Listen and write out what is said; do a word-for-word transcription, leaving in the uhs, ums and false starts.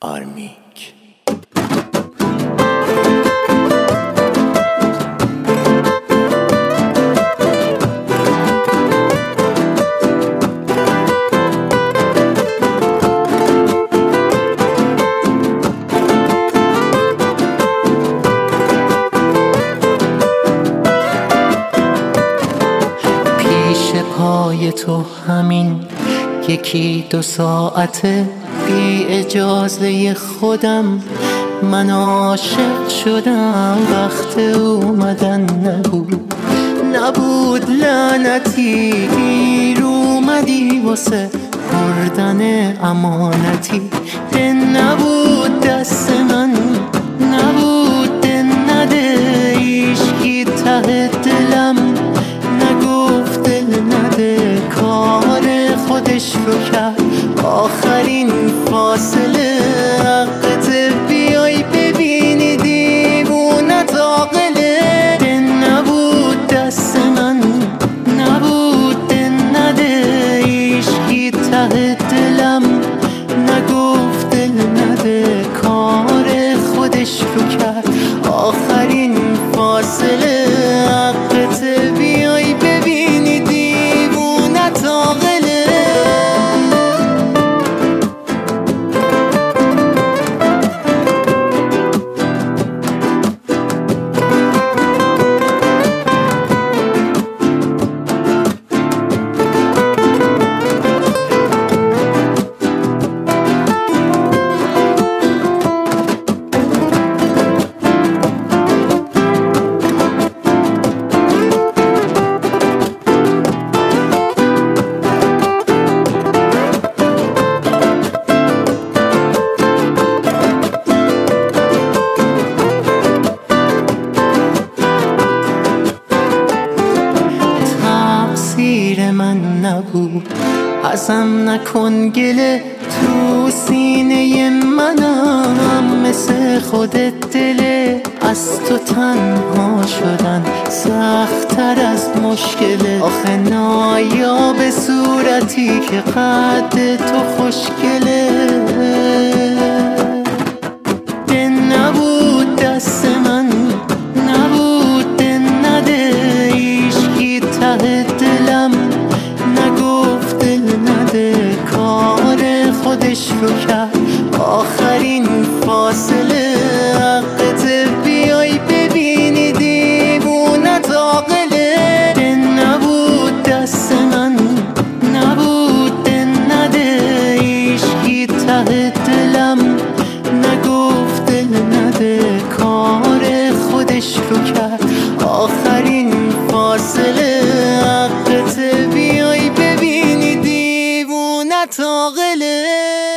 آرمیک. پیش پای تو همین یکی دو ساعته بی اجازه خودم من عاشق شدم. وقت اومدن نبود نبود لعنتی، گیر اومدی واسه بردن امانتی. دل نبود دست من نبود، دل نده هیچکی ته دلم نگفت دل نده. کار خودش رو کرد آخرین فاصله حقت بیای ببینی دیوونت عاقله. دل نبود دست من نبود، دل نده هیچکی ته دلم نگفت دل نده. کار خودش رو کرد آخرین فاصله حقت بیای ببینی دیوونت عاقله. من نبود ازم نکن گله، تو سینه منم مثل خودت دله. از تو تنها شدن سخت‌تر از مشکله. آخه نایاب صورتی که قد تو خوشگله. دل نبود دست من نبود، دل نده هیچکی ته دلم نگفت دل نده. کار خودش رو کرد آخرین فاصله حقت بیای ببینی دیوونت عاقله. دل نبود دست من نبود، دل نده هیچکی ته دلم نگفت دل نده. کار خودش رو کرد آخرین فاصله حقت بیای ببینی دیوونت عاقله.